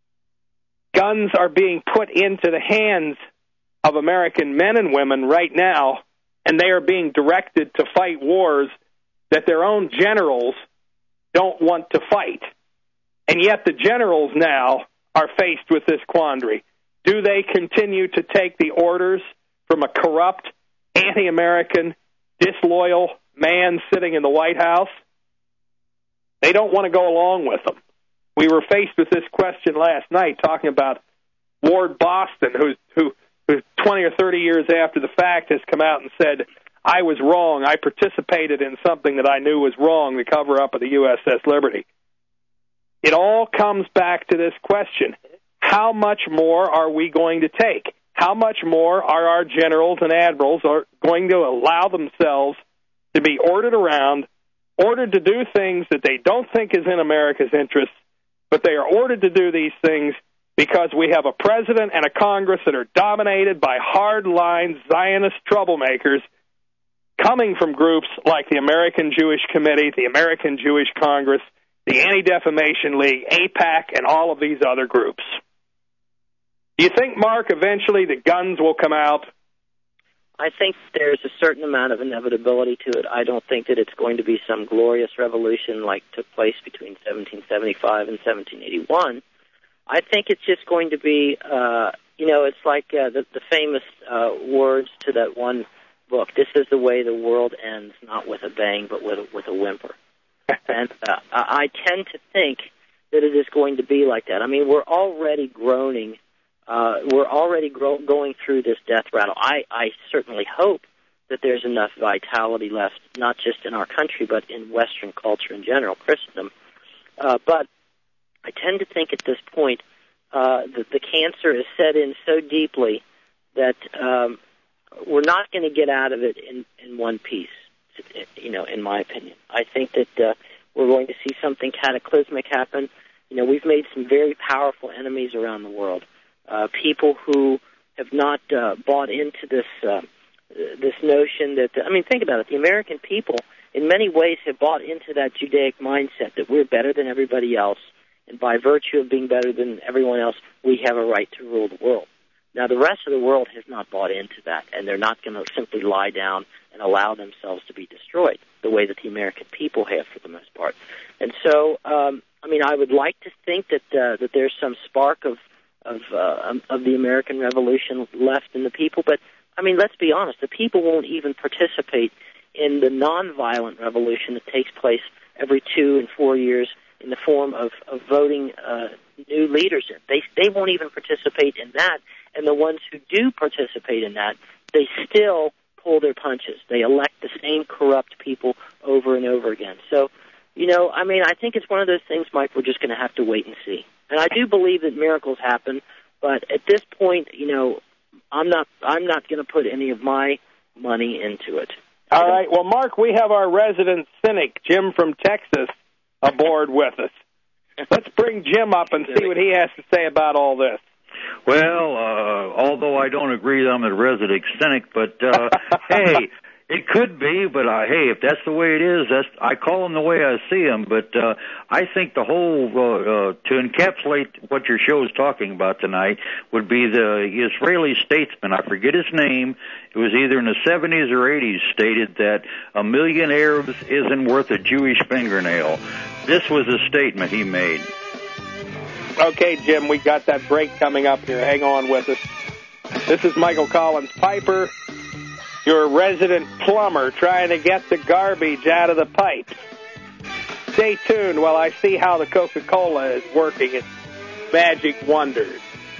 guns are being put into the hands of American men and women right now, and they are being directed to fight wars that their own generals don't want to fight. And yet the generals now are faced with this quandary. Do they continue to take the orders from a corrupt, anti-American, disloyal man sitting in the White House? They don't want to go along with them. We were faced with this question last night, talking about Ward Boston, who, who, who twenty or thirty years after the fact has come out and said, I was wrong. I participated in something that I knew was wrong, the cover-up of the U S S Liberty. It all comes back to this question: how much more are we going to take? How much more are our generals and admirals are going to allow themselves to be ordered around, ordered to do things that they don't think is in America's interest, but they are ordered to do these things because we have a president and a Congress that are dominated by hard-line Zionist troublemakers coming from groups like the American Jewish Committee, the American Jewish Congress, the Anti-Defamation League, AIPAC, and all of these other groups? Do you think, Mark, eventually the guns will come out? I think there's a certain amount of inevitability to it. I don't think that it's going to be some glorious revolution like took place between seventeen seventy-five and seventeen eighty-one. I think it's just going to be, uh, you know, it's like uh, the, the famous uh, words to that one book: "This is the way the world ends, not with a bang, but with a, with a whimper." And uh, I tend to think that it is going to be like that. I mean, we're already groaning. Uh, we're already gro- going through this death rattle. I, I certainly hope that there's enough vitality left, not just in our country, but in Western culture in general, Christendom. Uh, but I tend to think at this point uh, that the cancer is set in so deeply that um, we're not going to get out of it in, in one piece, you know, in my opinion. I think that uh, we're going to see something cataclysmic happen. You know, we've made some very powerful enemies around the world. Uh, people who have not uh, bought into this uh, this notion that, I mean, think about it. The American people, in many ways, have bought into that Judaic mindset that we're better than everybody else, and by virtue of being better than everyone else, we have a right to rule the world. Now, the rest of the world has not bought into that, and they're not going to simply lie down and allow themselves to be destroyed the way that the American people have for the most part. And so, um, I mean, I would like to think that uh, that there's some spark of of uh, of the American Revolution left in the people, but I mean, let's be honest, the people won't even participate in the nonviolent revolution that takes place every two and four years in the form of, of voting uh, new leaders in. They they won't even participate in that, And the ones who do participate in that, they still pull their punches. They elect the same corrupt people over and over again. So, you know, I mean, I think it's one of those things, Mike, we're just going to have to wait and see. And I do believe that miracles happen, but at this point, you know, I'm not I'm not going to put any of my money into it. All right. Well, Mark, we have our resident cynic, Jim from Texas, aboard with us. Let's bring Jim up and see what he has to say about all this. Well, uh, although I don't agree that I'm a resident cynic, but, uh, hey, it could be, but uh, hey, if that's the way it is, that's I call them the way I see them. But uh, I think the whole, uh, uh, to encapsulate what your show is talking about tonight, would be the Israeli statesman. I forget his name. It was either in the seventies or eighties, stated that a million Arabs isn't worth a Jewish fingernail. This was a statement he made. Okay, Jim, we got that break coming up here. Hang on with us. This is Michael Collins Piper, your resident plumber, trying to get the garbage out of the pipes. Stay tuned while I see how the Coca-Cola is working its magic wonders.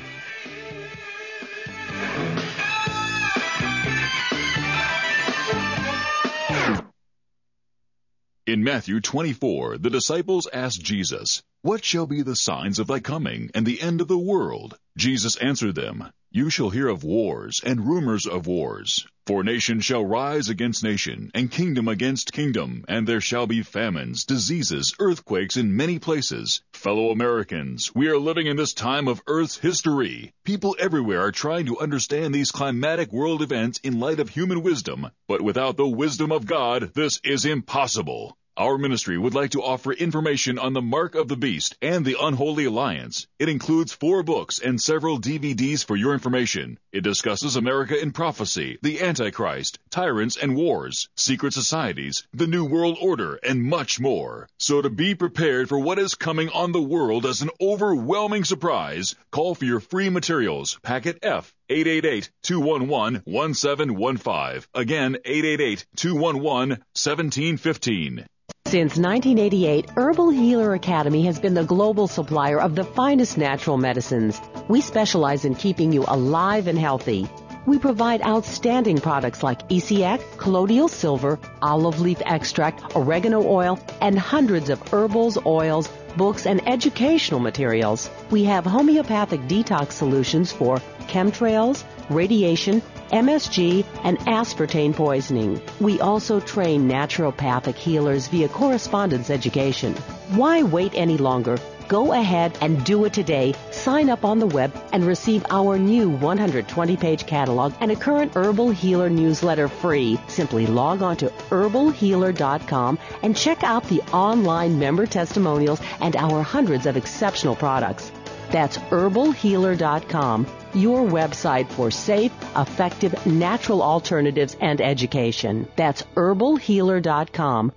In Matthew twenty-four, the disciples asked Jesus, "What shall be the signs of thy coming and the end of the world?" Jesus answered them, "You shall hear of wars and rumors of wars. For nation shall rise against nation, and kingdom against kingdom, and there shall be famines, diseases, earthquakes in many places. Fellow Americans, we are living in this time of Earth's history. People everywhere are trying to understand these climatic world events in light of human wisdom, but without the wisdom of God, this is impossible. Our ministry would like to offer information on the Mark of the Beast and the Unholy Alliance. It includes four books and several D V Ds for your information. It discusses America in prophecy, the Antichrist, tyrants and wars, secret societies, the New World Order, and much more. So to be prepared for what is coming on the world as an overwhelming surprise, call for your free materials, packet F, eight eight eight, two one one, one seven one five. Again, eight eight eight, two one one, one seven one five. Since nineteen eighty-eight, Herbal Healer Academy has been the global supplier of the finest natural medicines. We specialize in keeping you alive and healthy. We provide outstanding products like E C X, colloidal silver, olive leaf extract, oregano oil, and hundreds of herbals, oils, books, and educational materials. We have homeopathic detox solutions for chemtrails, radiation, M S G, and aspartame poisoning. We also train naturopathic healers via correspondence education. Why wait any longer? Go ahead and do it today. Sign up on the web and receive our new one hundred twenty page catalog and a current Herbal Healer newsletter free. Simply log on to herbal healer dot com and check out the online member testimonials and our hundreds of exceptional products. That's herbal healer dot com, your website for safe, effective, natural alternatives and education. That's herbal healer dot com.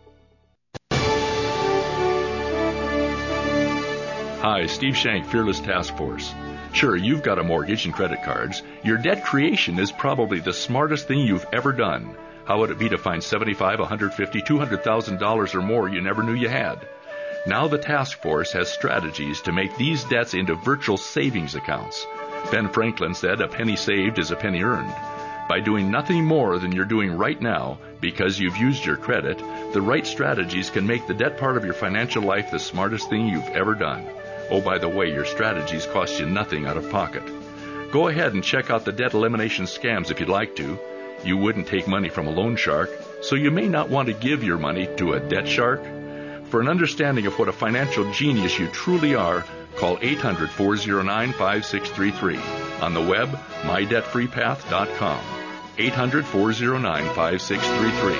Hi, Steve Shank, Fearless Task Force. Sure, you've got a mortgage and credit cards. Your debt creation is probably the smartest thing you've ever done. How would it be to find seventy-five thousand dollars, one hundred fifty thousand dollars, two hundred thousand dollars or more you never knew you had? Now the task force has strategies to make these debts into virtual savings accounts. Ben Franklin said a penny saved is a penny earned. By doing nothing more than you're doing right now, because you've used your credit, the right strategies can make the debt part of your financial life the smartest thing you've ever done. Oh, by the way, your strategies cost you nothing out of pocket. Go ahead and check out the debt elimination scams if you'd like to. You wouldn't take money from a loan shark, so you may not want to give your money to a debt shark. For an understanding of what a financial genius you truly are, call eight hundred, four oh nine, five six three three. On the web, my debt free path dot com. eight hundred, four oh nine, five six three three.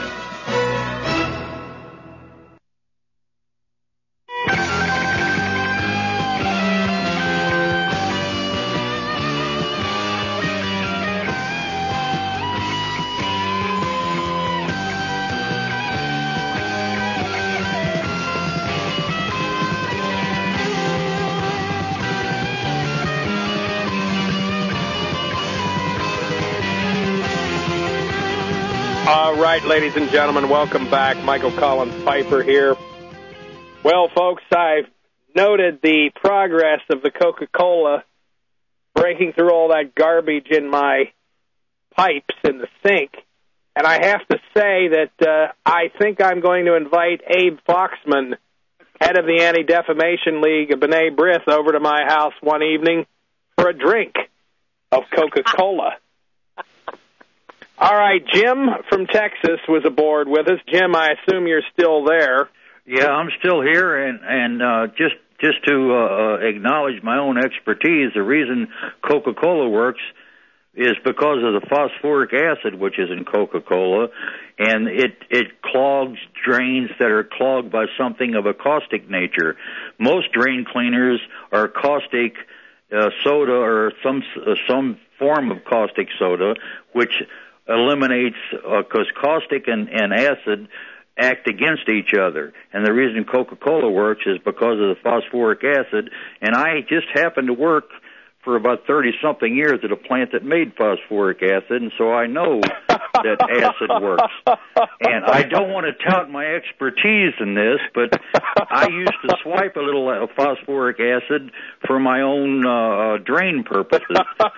All right, ladies and gentlemen, welcome back. Michael Collins Piper here. Well, folks, I've noted the progress of the Coca-Cola breaking through all that garbage in my pipes in the sink. And I have to say that uh, I think I'm going to invite Abe Foxman, head of the Anti-Defamation League of B'nai B'rith, over to my house one evening for a drink of Coca-Cola. All right, Jim from Texas was aboard with us. Jim, I assume you're still there. Yeah, I'm still here, and and uh, just just to uh, acknowledge my own expertise, the reason Coca-Cola works is because of the phosphoric acid which is in Coca-Cola, and it it clogs drains that are clogged by something of a caustic nature. Most drain cleaners are caustic uh, soda or some uh, some form of caustic soda, which eliminates, because uh, caustic and, and acid act against each other. And the reason Coca-Cola works is because of the phosphoric acid. And I just happened to work for about thirty-something years at a plant that made phosphoric acid, and so I know that acid works. And I don't want to tout my expertise in this, but I used to swipe a little uh, phosphoric acid for my own uh, drain purposes.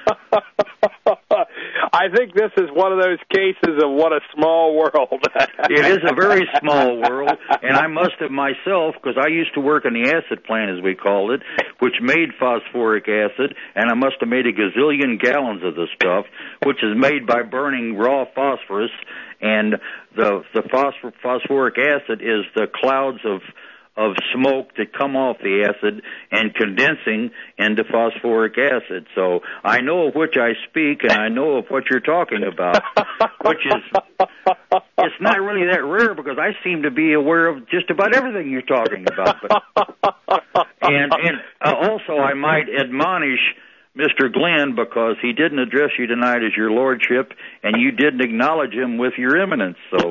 I think this is one of those cases of what a small world. It is a very small world, and I must have myself, because I used to work in the acid plant, as we called it, which made phosphoric acid, and I must have made a gazillion gallons of the stuff, which is made by burning raw phosphorus, and the the phosphor, phosphoric acid is the clouds of of smoke that come off the acid and condensing into phosphoric acid. So I know of which I speak, and I know of what you're talking about, which is, it's not really that rare because I seem to be aware of just about everything you're talking about. But, and and uh, also I might admonish Mister Glenn, because he didn't address you tonight as your lordship, and you didn't acknowledge him with your eminence. So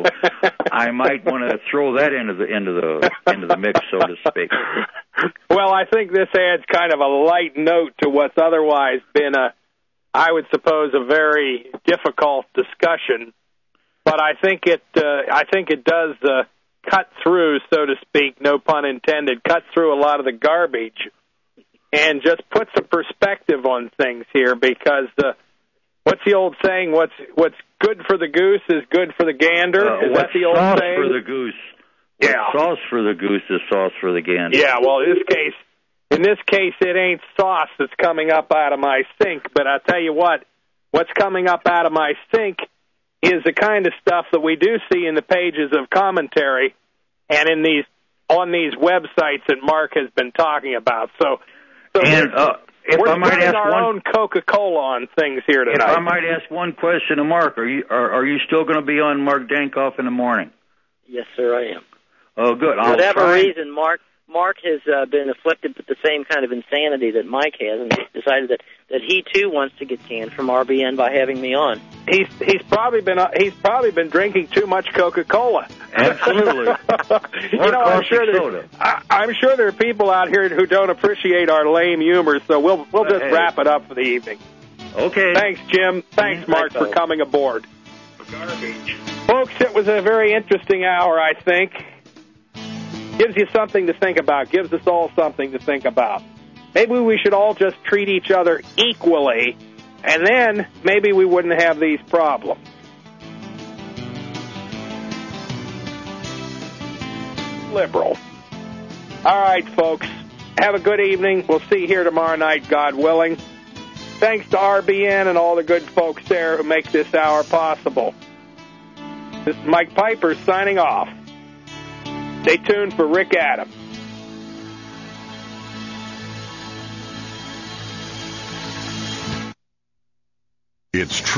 I might want to throw that into the into the into the mix, so to speak. Well, I think this adds kind of a light note to what's otherwise been a, I would suppose, a very difficult discussion. But I think it uh, I think it does uh, cut through, so to speak, no pun intended, cut through a lot of the garbage. And just puts a perspective on things here, because uh, what's the old saying? What's what's good for the goose is good for the gander. Uh, is that the old sauce saying? For the goose? Yeah. What's sauce for the goose is sauce for the gander. Yeah. Well, in this case, in this case, it ain't sauce that's coming up out of my sink. But I tell you what, what's coming up out of my sink is the kind of stuff that we do see in the pages of commentary and in these on these websites that Mark has been talking about. So. So and uh, if we're I might ask our one, own Coca-Cola on things here tonight. If I might ask one question to Mark, are you are, are you still going to be on Mark Dankoff in the morning? Yes, sir, I am. Oh, good. For I'll whatever try. reason, Mark Mark has uh, been afflicted with the same kind of insanity that Mike has, and he's decided that, that he too wants to get canned from R B N by having me on. He's he's probably been uh, he's probably been drinking too much Coca-Cola. Absolutely. you know, I'm sure there, I, I'm sure there are people out here who don't appreciate our lame humor, so we'll we'll just hey. wrap it up for the evening. Okay. Thanks, Jim. Thanks, Mark, Thanks, for coming aboard. Garbage. Folks, it was a very interesting hour, I think. Gives you something to think about. Gives us all something to think about. Maybe we should all just treat each other equally, and then maybe we wouldn't have these problems. Liberal. All right, folks. Have a good evening. We'll see you here tomorrow night, God willing. Thanks to R B N and all the good folks there who make this hour possible. This is Mike Piper signing off. Stay tuned for Rick Adams. It's true.